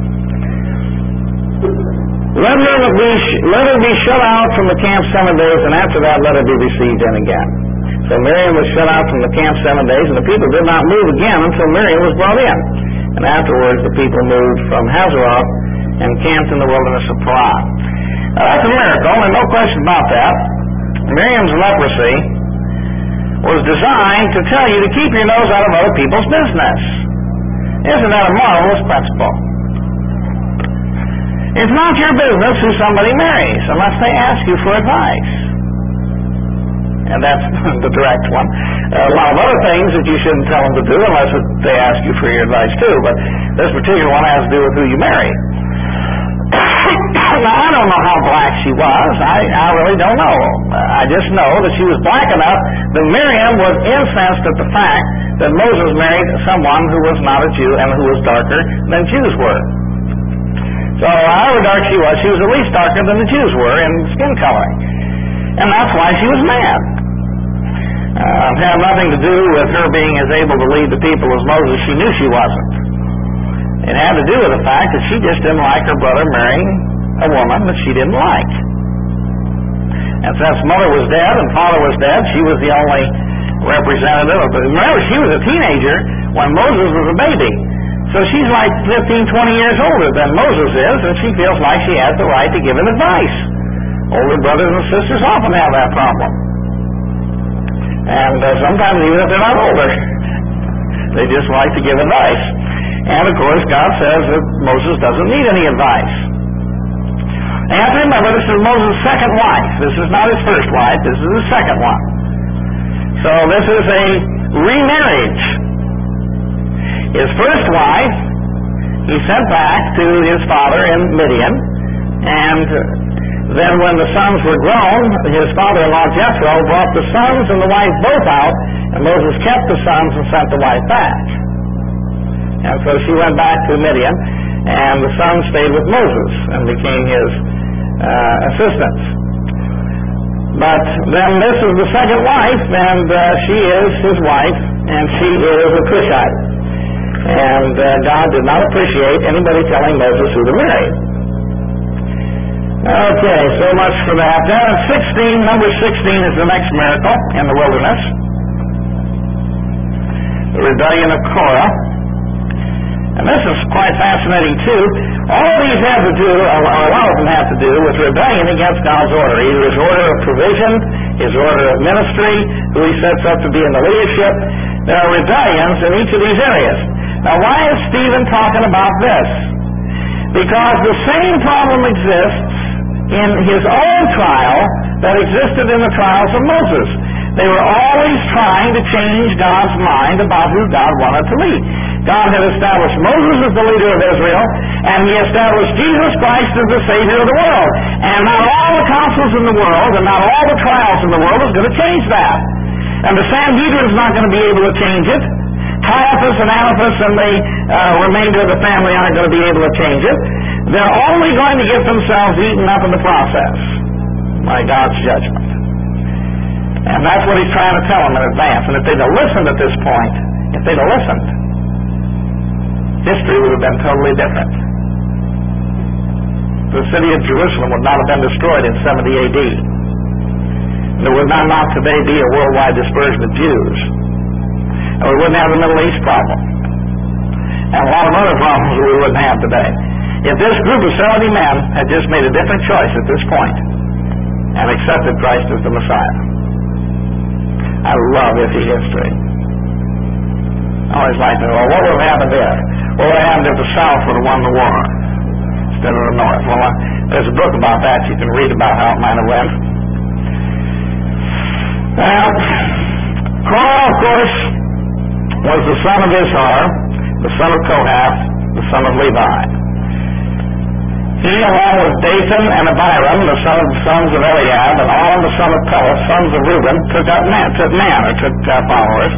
Let her, be, let her be shut out from the camp seven days, and after that let her be received in again. So Miriam was shut out from the camp seven days, and the people did not move again until Miriam was brought in. And afterwards the people moved from Hazeroth and camped in the wilderness of Paran. Now that's a miracle, and no question about that. Miriam's leprosy was designed to tell you to keep your nose out of other people's business. Isn't that a marvelous principle? It's not your business who somebody marries unless they ask you for advice. And that's the direct one. Uh, a lot of other things that you shouldn't tell them to do unless they ask you for your advice too. But this particular one has to do with who you marry. Now, I don't know how black she was. I, I really don't know. Uh, I just know that she was black enough that Miriam was incensed at the fact that Moses married someone who was not a Jew and who was darker than Jews were. So however dark she was, she was at least darker than the Jews were in skin coloring. And that's why she was mad. Uh, it had nothing to do with her being as able to lead the people as Moses. She knew she wasn't. It had to do with the fact that she just didn't like her brother marrying a woman that she didn't like. And since mother was dead and father was dead, she was the only representative of the... Remember, she was a teenager when Moses was a baby. So she's like fifteen, twenty years older than Moses is, and she feels like she has the right to give him advice. Older brothers and sisters often have that problem. And uh, sometimes even if they're not older, they just like to give advice. And of course, God says that Moses doesn't need any advice. And you have to remember, this is Moses' second wife. This is not his first wife. This is his second one. So this is a remarriage. His first wife, he sent back to his father in Midian, and then when the sons were grown, his father-in-law Jethro brought the sons and the wife both out, and Moses kept the sons and sent the wife back. And so she went back to Midian, and the sons stayed with Moses and became his uh, assistants. But then this is the second wife, and uh, she is his wife, and she is a Cushite. And uh, God did not appreciate anybody telling Moses who to marry. Okay, so much for that. Then sixteen, number sixteen is the next miracle in the wilderness. The rebellion of Korah. And this is quite fascinating too. All these have to do, or a lot of them have to do, with rebellion against God's order. Either his order of provision, his order of ministry, who he sets up to be in the leadership. There are rebellions in each of these areas. Now, why is Stephen talking about this? Because the same problem exists in his own trial that existed in the trials of Moses. They were always trying to change God's mind about who God wanted to lead. God had established Moses as the leader of Israel, and he established Jesus Christ as the Savior of the world. And not all the councils in the world and not all the trials in the world is going to change that. And the Sanhedrin is not going to be able to change it. Caiaphas and Antipas and the uh, remainder of the family aren't going to be able to change it. They're only going to get themselves eaten up in the process by God's judgment. And that's what he's trying to tell them in advance. And if they'd have listened at this point, if they'd have listened, history would have been totally different. The city of Jerusalem would not have been destroyed in seventy A D. There would not, not today be a worldwide dispersion of Jews. And we wouldn't have the Middle East problem. And a lot of other problems we wouldn't have today. If this group of seventy men had just made a different choice at this point and accepted Christ as the Messiah. I love iffy history. I always like to know, well, what would have happened there? What would have happened if the South would have won the war instead of the North? Well, uh, there's a book about that. You can read about how it might have went. Well, Korah, of course, was the son of Izhar, the son of Kohath, the son of Levi. He, along with Dathan and Abiram, the son of sons of Eliab, and all the son of Peleth, sons of Reuben, took up man, took man or took uh, followers.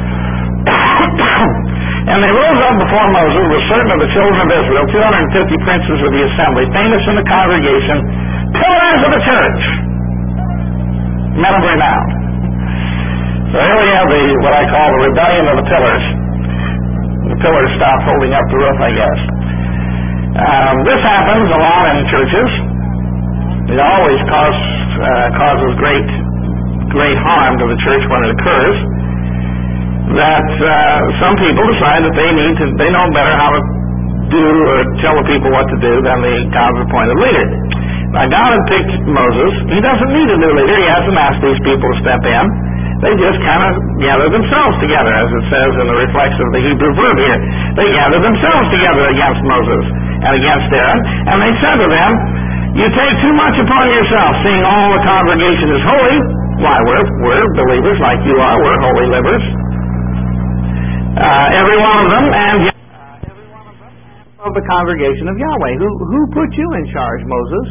And they rose up before Moses with certain of the children of Israel, two hundred fifty princes of the assembly, famous in the congregation, pillars of the church, men of renown. So here we have the what I call the rebellion of the pillars. The pillars stopped holding up the roof, I guess. Um, this happens a lot in churches. It always cause, uh, causes great, great harm to the church when it occurs. That uh, some people decide that they need to, they know better how to do or tell the people what to do than the God's appointed leader. Now God had picked Moses. He doesn't need a new leader. He hasn't asked these people to step in. They just kind of gathered themselves together, as it says in the reflection of the Hebrew verb here. They gathered themselves together against Moses and against Aaron, and they said to them, you take too much upon yourself, seeing all the congregation is holy. Why, we're, we're believers like you are. We're holy livers. Uh, every one of them, and uh, every one of them of the congregation of Yahweh. Who, who put you in charge, Moses?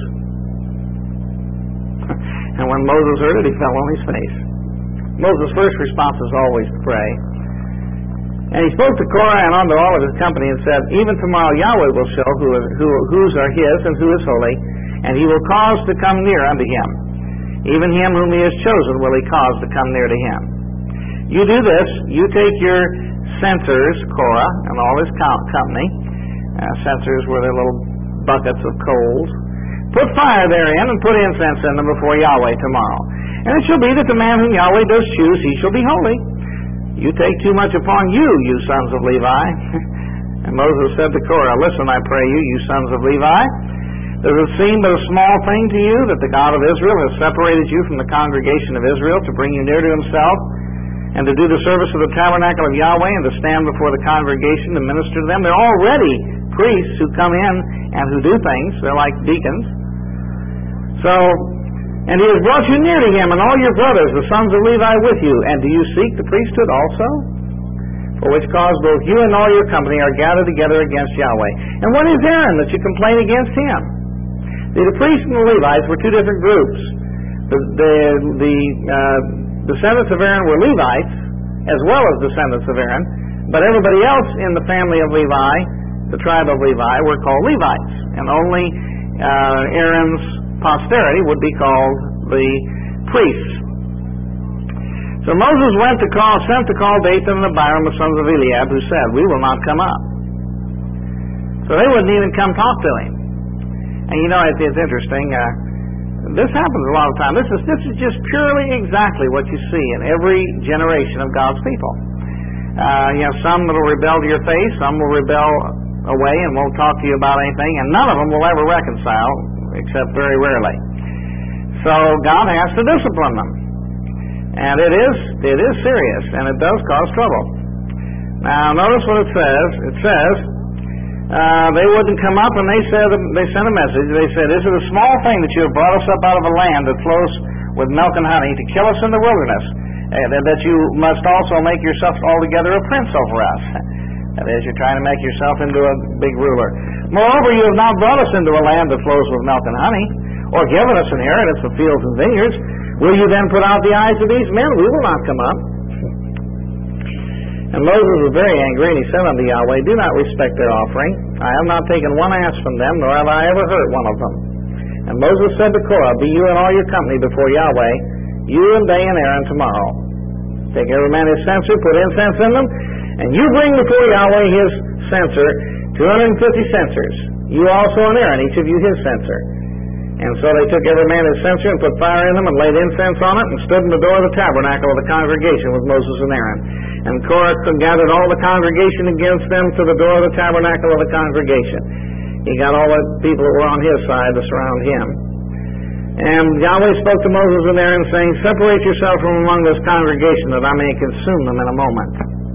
And when Moses heard it, he fell on his face. Moses' first response is always to pray. And he spoke to Korah and unto all of his company and said, even tomorrow Yahweh will show who, who, whose are his and who is holy, and he will cause to come near unto him. Even him whom he has chosen will he cause to come near to him. You do this, you take your censers, Korah, and all his company. Uh, censers were their little buckets of coals. Put fire therein and put incense in them before Yahweh tomorrow. And it shall be that the man whom Yahweh does choose, he shall be holy. You take too much upon you, you sons of Levi. And Moses said to Korah, listen, I pray you, you sons of Levi. Does it seem but a small thing to you that the God of Israel has separated you from the congregation of Israel to bring you near to himself, and to do the service of the tabernacle of Yahweh, and to stand before the congregation to minister to them? They're already priests who come in and who do things. They're like deacons. So, and he has brought you near to him, and all your brothers, the sons of Levi, with you. And do you seek the priesthood also? For which cause both you and all your company are gathered together against Yahweh. And what is Aaron that you complain against him? See, the priests and the Levites were two different groups. The, the, the uh, descendants of Aaron were Levites, as well as descendants of Aaron, but everybody else in the family of Levi, the tribe of Levi, were called Levites, and only uh, Aaron's posterity would be called the priests. So Moses went to call, sent to call Dathan and Abiram, the sons of Eliab, who said, we will not come up. So they wouldn't even come talk to him. And you know, it, it's interesting, uh, this happens a lot of times. This is, this is just purely exactly what you see in every generation of God's people. Uh, you have some that will rebel to your face, some will rebel away and won't talk to you about anything, and none of them will ever reconcile, except very rarely. So God has to discipline them. And it is, it is serious, and it does cause trouble. Now, notice what it says. It says, Uh, they wouldn't come up, and they said they sent a message. They said, is it a small thing that you have brought us up out of a land that flows with milk and honey to kill us in the wilderness, and that you must also make yourself altogether a prince over us? That is, you're trying to make yourself into a big ruler. Moreover, you have not brought us into a land that flows with milk and honey, or given us inheritance of fields and vineyards. Will you then put out the eyes of these men? We will not come up. And Moses was very angry, and he said unto Yahweh, do not respect their offering. I have not taken one ass from them, nor have I ever hurt one of them. And Moses said to Korah, be you and all your company before Yahweh, you and they and Aaron tomorrow. Take every man his censer, put incense in them, and you bring before Yahweh his censer, two hundred fifty censers. You also and Aaron, each of you his censer. And so they took every man his censer and put fire in them and laid incense on it and stood in the door of the tabernacle of the congregation with Moses and Aaron. And Korah gathered all the congregation against them to the door of the tabernacle of the congregation. He got all the people that were on his side to surround him. And Yahweh spoke to Moses and Aaron, saying, separate yourself from among this congregation, that I may consume them in a moment.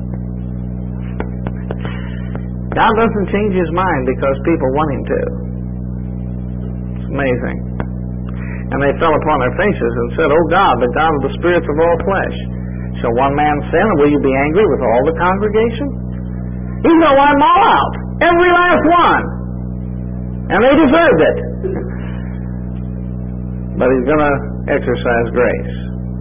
God doesn't change his mind because people want him to. It's amazing. And they fell upon their faces and said, O God, the God of the spirits of all flesh, shall one man sin, and will you be angry with all the congregation? He's going to wipe them all out, every last one. And they deserved it. But he's going to exercise grace.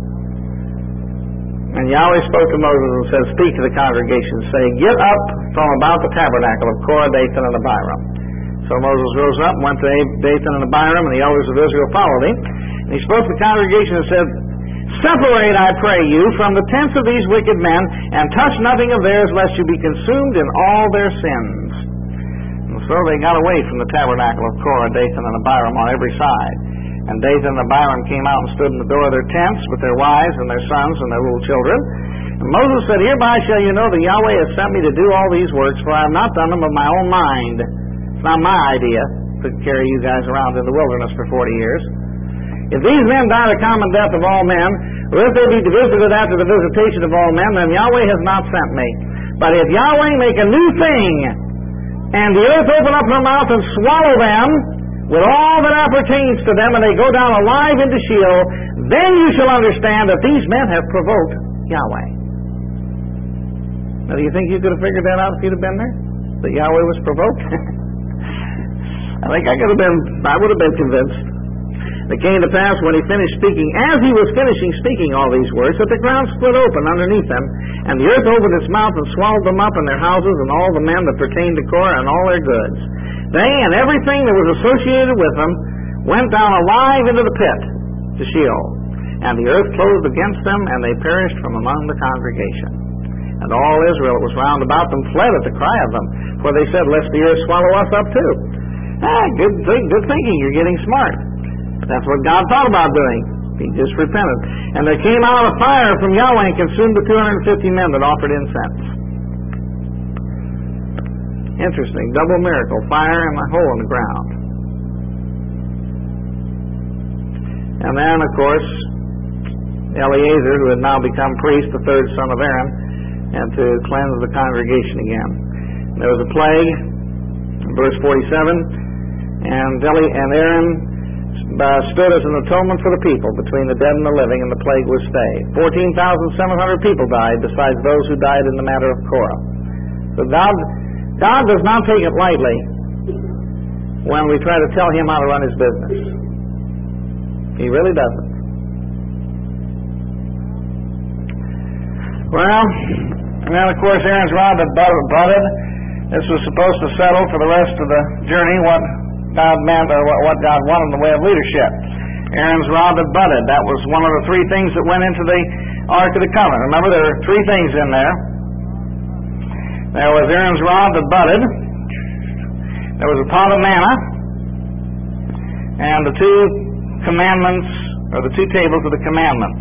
And Yahweh spoke to Moses and said, speak to the congregation, say, get up from about the tabernacle of Korah, Dathan, and Abiram. So Moses rose up and went to Dathan and Abiram, and the elders of Israel followed him. And he spoke to the congregation and said, separate, I pray you, from the tents of these wicked men, and touch nothing of theirs, lest you be consumed in all their sins. And so they got away from the tabernacle of Korah, Dathan, and Abiram on every side. And Dathan and Abiram came out and stood in the door of their tents with their wives and their sons and their little children. And Moses said, hereby shall you know that Yahweh has sent me to do all these works, for I have not done them of my own mind. It's not my idea to carry you guys around in the wilderness for forty years. If these men die the common death of all men, or if they be visited after the visitation of all men, then Yahweh has not sent me. But if Yahweh make a new thing, and the earth open up her mouth and swallow them, with all that appertains to them, and they go down alive into Sheol, then you shall understand that these men have provoked Yahweh. Now, do you think you could have figured that out if you'd have been there? That Yahweh was provoked? I think I could have been, I would have been convinced. It came to pass when he finished speaking, as he was finishing speaking all these words, that the ground split open underneath them, and the earth opened its mouth and swallowed them up and their houses and all the men that pertained to Korah and all their goods. They and everything that was associated with them went down alive into the pit, to Sheol. And the earth closed against them, and they perished from among the congregation. And all Israel that was round about them fled at the cry of them, for they said, lest the earth swallow us up too. Ah, good, good thinking. You're getting smart. That's what God thought about doing. He just repented. And there came out a fire from Yahweh and consumed the two hundred fifty men that offered incense. Interesting. Double miracle. Fire and a hole in the ground. And then, of course, Eleazar, who had now become priest, the third son of Aaron, had to cleanse the congregation again. There was a plague, verse forty-seven, and Eli and Aaron uh, stood as an atonement for the people between the dead and the living, and the plague was stayed. fourteen thousand seven hundred people died, besides those who died in the matter of Korah. So God... God does not take it lightly when we try to tell him how to run his business. He really doesn't. Well, and then of course Aaron's rod that budded. This was supposed to settle for the rest of the journey what God meant, or what God wanted in the way of leadership. Aaron's rod that budded. That was one of the three things that went into the Ark of the Covenant. Remember, there are three things in there. There was Aaron's rod that budded. There was a pot of manna. And the two commandments, or the two tables of the commandments.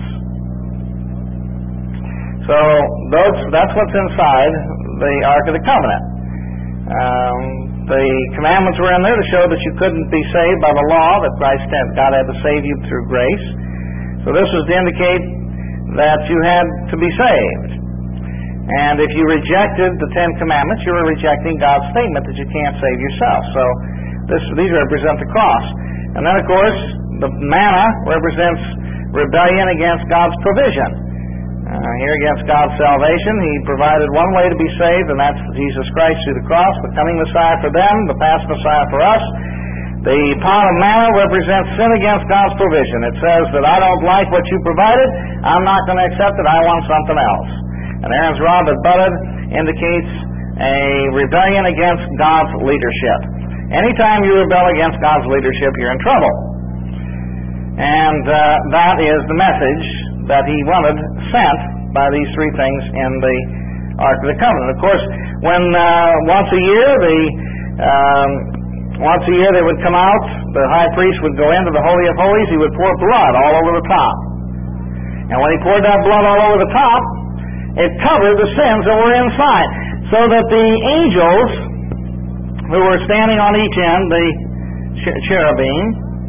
So those, that's what's inside the Ark of the Covenant. Um, the commandments were in there to show that you couldn't be saved by the law, that Christ had, God had to save you through grace. So this was to indicate that you had to be saved. And if you rejected the Ten Commandments, you were rejecting God's statement that you can't save yourself. So this, these represent the cross. And then, of course, the manna represents rebellion against God's provision. Uh, here against God's salvation, He provided one way to be saved, and that's Jesus Christ through the cross, the coming Messiah for them, the past Messiah for us. The pot of manna represents sin against God's provision. It says that I don't like what you provided, I'm not going to accept it, I want something else. And Aaron's rod that budded indicates a rebellion against God's leadership. Anytime you rebel against God's leadership, you're in trouble. And uh, that is the message that he wanted sent by these three things in the Ark of the Covenant. Of course, when uh, once a year the um, once a year they would come out, the high priest would go into the Holy of Holies, he would pour blood all over the top. And when he poured that blood all over the top, it covered the sins that were inside. So that the angels who were standing on each end, the cherubim,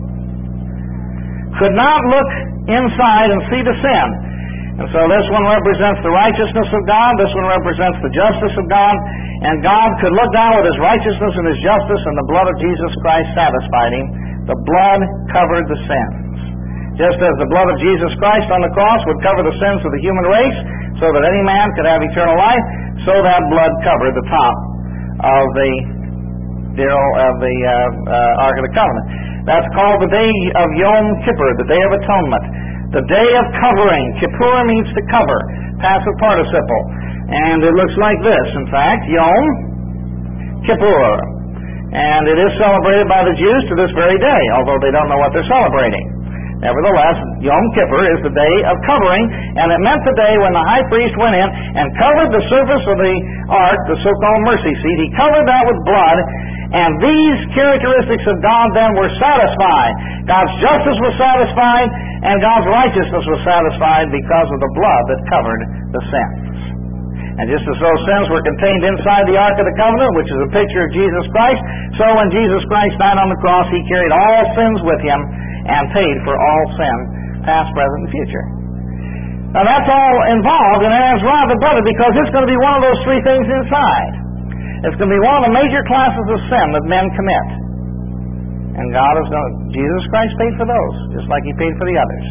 could not look inside and see the sin. And so this one represents the righteousness of God, this one represents the justice of God, and God could look down with His righteousness and His justice, and the blood of Jesus Christ satisfied Him. The blood covered the sins. Just as the blood of Jesus Christ on the cross would cover the sins of the human race, so that any man could have eternal life, so that blood covered the top of the dear of the uh, uh, Ark of the Covenant. That's called the day of Yom Kippur, the Day of Atonement, the Day of Covering. Kippur means to cover, passive participle, and it looks like this. In fact, Yom Kippur, and it is celebrated by the Jews to this very day, although they don't know what they're celebrating. Nevertheless, Yom Kippur is the day of covering, and it meant the day when the high priest went in and covered the surface of the ark, the so-called mercy seat. He covered that with blood, and these characteristics of God then were satisfied. God's justice was satisfied, and God's righteousness was satisfied because of the blood that covered the sins. And just as those sins were contained inside the Ark of the Covenant, which is a picture of Jesus Christ, so when Jesus Christ died on the cross, He carried all sins with Him and paid for all sin, past, present, and future. Now that's all involved in Aaron's rod of butter, because it's going to be one of those three things inside. It's going to be one of the major classes of sin that men commit. And God is going to, Jesus Christ paid for those, just like He paid for the others.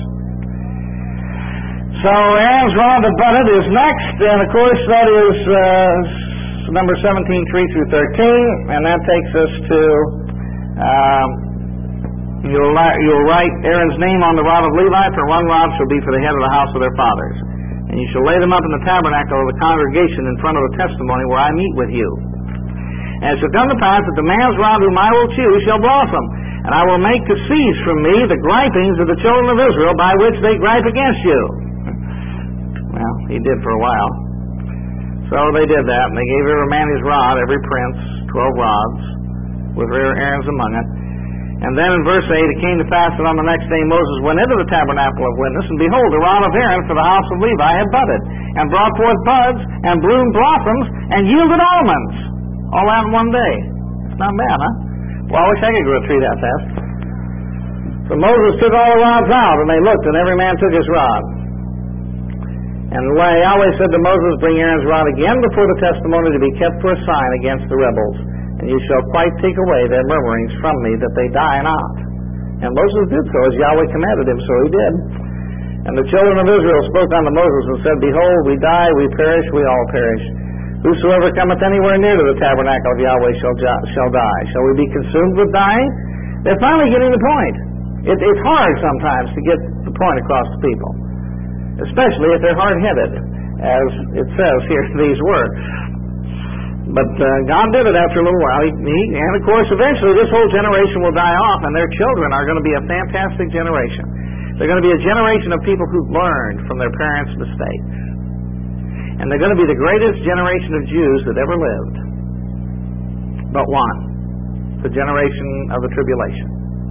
So Aaron's rod of butter is next, and of course that is uh, number seventeen, three through thirteen, and that takes us to um, You'll, you'll write Aaron's name on the rod of Levi, for one rod shall be for the head of the house of their fathers. And you shall lay them up in the tabernacle of the congregation in front of the testimony where I meet with you. And it shall come to pass that the man's rod whom I will choose shall blossom, and I will make to cease from me the gripings of the children of Israel by which they gripe against you. Well, he did for a while. So they did that, and they gave every man his rod, every prince, twelve rods, with Aaron's among it. And then in verse eight, it came to pass that on the next day Moses went into the tabernacle of witness, and behold, the rod of Aaron for the house of Levi had budded, and brought forth buds, and bloomed blossoms, and yielded almonds. All that in one day. It's not bad, huh? Well, I wish I could grow a tree that fast. So Moses took all the rods out, and they looked, and every man took his rod. And Yahweh said to Moses, bring Aaron's rod again before the testimony to be kept for a sign against the rebels. And you shall quite take away their murmurings from me, that they die not. And Moses did so, as Yahweh commanded him, so he did. And the children of Israel spoke unto Moses, and said, behold, we die, we perish, we all perish. Whosoever cometh anywhere near to the tabernacle of Yahweh shall, shall die. Shall we be consumed with dying? They're finally getting the point. It, it's hard sometimes to get the point across to people, especially if they're hard-headed, as it says here these were. But uh, God did it after a little while. He, he, and of course, eventually this whole generation will die off, and their children are going to be a fantastic generation. They're going to be a generation of people who've learned from their parents' mistakes. And they're going to be the greatest generation of Jews that ever lived. But one, the generation of the tribulation.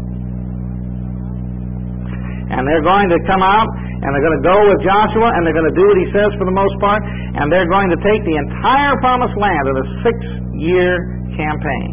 And they're going to come out, and they're going to go with Joshua, and they're going to do what he says for the most part, and they're going to take the entire promised land in a six-year campaign.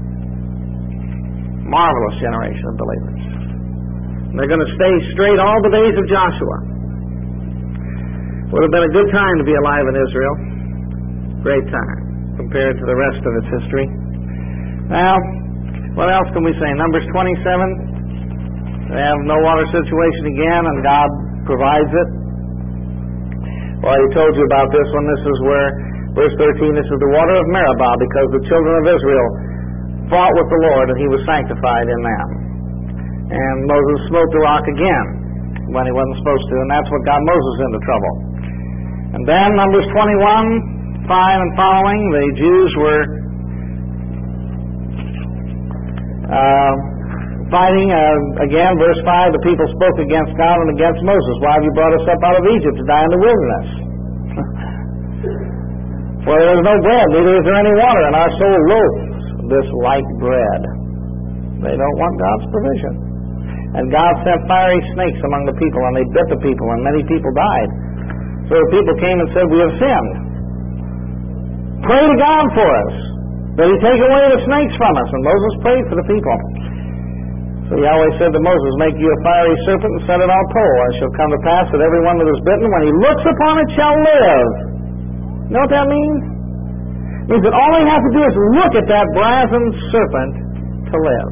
Marvelous generation of believers. And they're going to stay straight all the days of Joshua. Would have been a good time to be alive in Israel. Great time, compared to the rest of its history. Now, what else can we say? Numbers twenty-seven. They have no water situation again, and God provides it. Well, he told you about this one. This is where, verse thirteen, this is the water of Meribah, because the children of Israel fought with the Lord, and he was sanctified in them. And Moses smote the rock again when he wasn't supposed to, and that's what got Moses into trouble. And then, Numbers twenty-one, five and following, the Jews were uh, fighting. Uh, again, verse five, the people spoke against God and against Moses. Why have you brought us up out of Egypt to die in the wilderness? For there is no bread, neither is there any water, and our soul loathes this light bread. They don't want God's provision. And God sent fiery snakes among the people, and they bit the people, and many people died. So the people came and said, we have sinned. Pray to God for us, that He take away the snakes from us. And Moses prayed for the people. So Yahweh said to Moses, make you a fiery serpent and set it on a pole. And it shall come to pass that every one that is bitten, when he looks upon it, shall live. You know what that means? It means that all they have to do is look at that brazen serpent to live.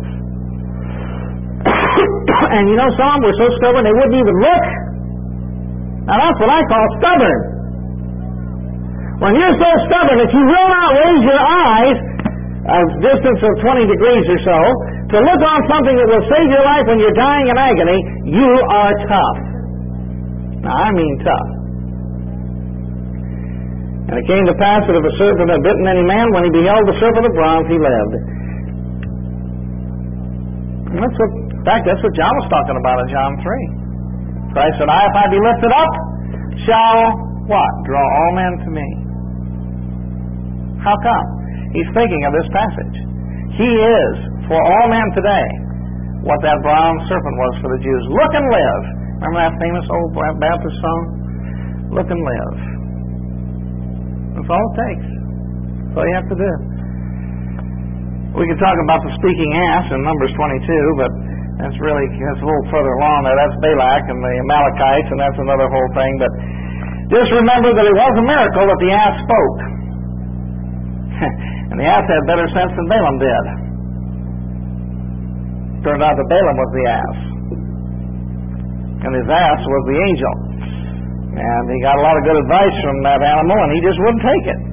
And you know, some were so stubborn they wouldn't even look. Now that's what I call stubborn. When you're so stubborn that you will not raise your eyes a distance of twenty degrees or so to look on something that will save your life when you're dying in agony, you are tough. Now I mean tough. And it came to pass that if a serpent had bitten any man, when he beheld the serpent of bronze, he lived. And that's what, in fact, that's what John was talking about in John three. Christ said, I, if I be lifted up, shall what? Draw all men to me. How come? He's thinking of this passage. He is, for all men today, what that bronze serpent was for the Jews. Look and live. Remember that famous old Baptist song? Look and live. That's all it takes. That's all you have to do. We could talk about the speaking ass in Numbers twenty-two, but that's really, that's a little further along there. That's Balak and the Amalekites, and that's another whole thing. But just remember that it was a miracle that the ass spoke. And the ass had better sense than Balaam did. Turned out that Balaam was the ass. And his ass was the angel. And he got a lot of good advice from that animal, and he just wouldn't take it.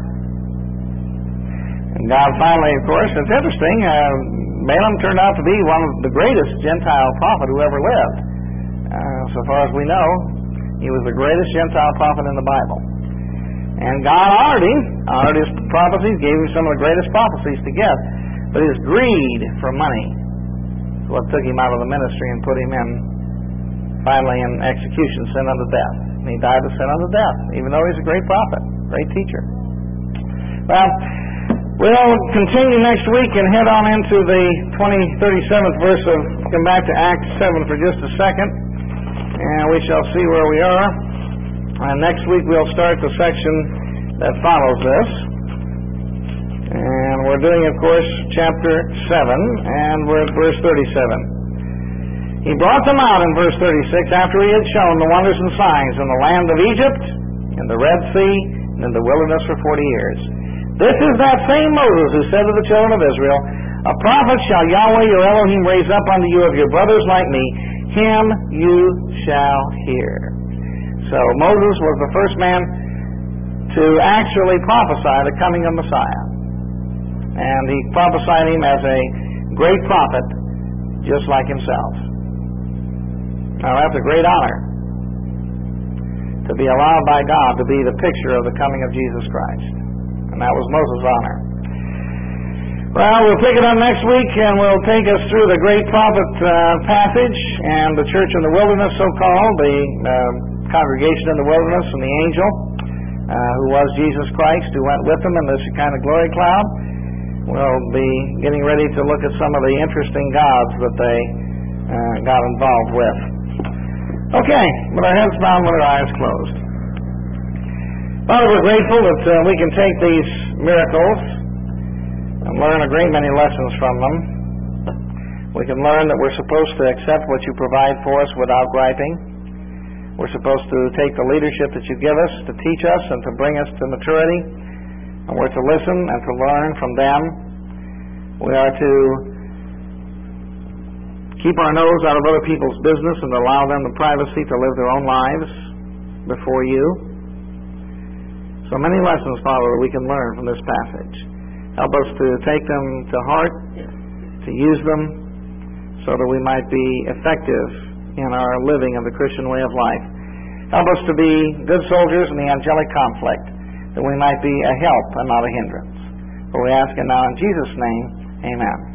And God finally, of course, it's interesting, uh, Balaam turned out to be one of the greatest Gentile prophet who ever lived. Uh, so far as we know, he was the greatest Gentile prophet in the Bible. And God honored him, honored his prophecies, gave him some of the greatest prophecies to get. But his greed for money is what took him out of the ministry and put him in, finally in execution, sin unto death. And he died of sin unto death, even though he's a great prophet, great teacher. Well, we'll continue next week and head on into the twenty, thirty-seventh verse of, come back to Acts seven for just a second, and we shall see where we are. And next week we'll start the section that follows this. And we're doing, of course, chapter seven, and we're at verse thirty-seven. He brought them out in verse thirty-six after he had shown the wonders and signs in the land of Egypt, in the Red Sea, and in the wilderness for forty years. This is that same Moses who said to the children of Israel, a prophet shall Yahweh your Elohim raise up unto you of your brothers like me, him you shall hear. So Moses was the first man to actually prophesy the coming of Messiah. And he prophesied him as a great prophet, just like himself. Now that's a great honor, to be allowed by God to be the picture of the coming of Jesus Christ. And that was Moses' honor. Well, we'll pick it up next week, and we'll take us through the great prophet uh, passage and the church in the wilderness, so-called, the uh, congregation in the wilderness, and the angel, uh, who was Jesus Christ, who went with them in this kind of glory cloud. We'll be getting ready to look at some of the interesting gods that they uh, got involved with. Okay, with our heads bowed, with our eyes closed. Father, we're grateful that uh, we can take these miracles and learn a great many lessons from them. We can learn that we're supposed to accept what you provide for us without griping. We're supposed to take the leadership that you give us to teach us and to bring us to maturity. And we're to listen and to learn from them. We are to keep our nose out of other people's business and allow them the privacy to live their own lives before you. So many lessons, Father, that we can learn from this passage. Help us to take them to heart, to use them, so that we might be effective in our living of the Christian way of life. Help us to be good soldiers in the angelic conflict, that we might be a help and not a hindrance. For we ask it now in Jesus' name, amen.